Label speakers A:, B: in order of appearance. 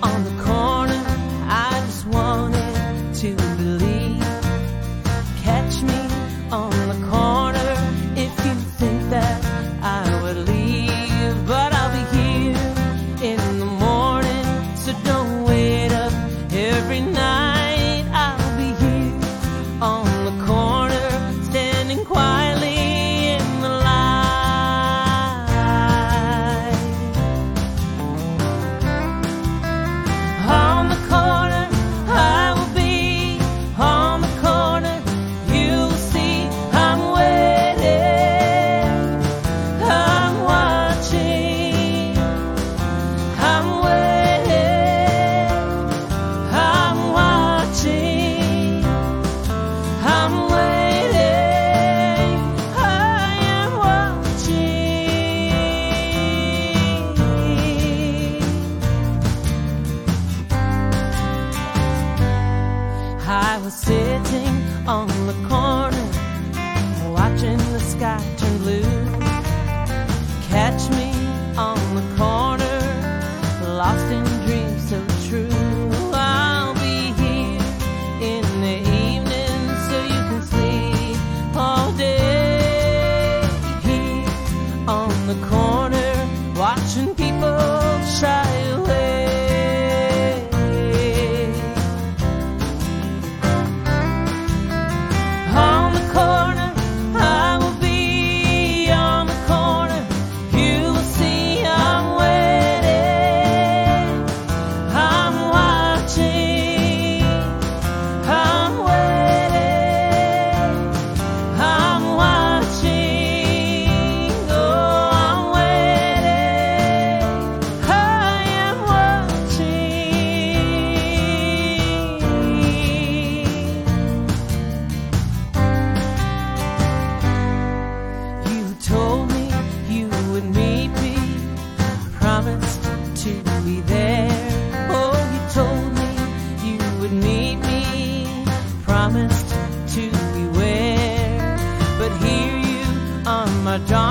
A: on the corner. I just wanted to believe. Catch me on the corner if you think that I would leave. But I'll be here in the morning, so don't wait up every night. I'll be here on the corner, standing quietly in the light. On the corner, I will be on the corner. You'll see I'm waiting, I'm watching, I'm waiting, I'm watching, I'm waiting, I am watching. I was sitting on the corner, watching the sky turn blue. Catch me on the corner, lost in dreams so true. I'll be here in the evening, so you can sleep all day. Here on the corner, watching people shy away. On the corner, I will be on the corner. You will see I'm waiting, I'm watching, I'm waiting, I'm watching, oh, I'm waiting, I am watching. You told me you would meet me, promised to be there. Oh, you told me you would meet me, promised to beware. But here you on my dawn.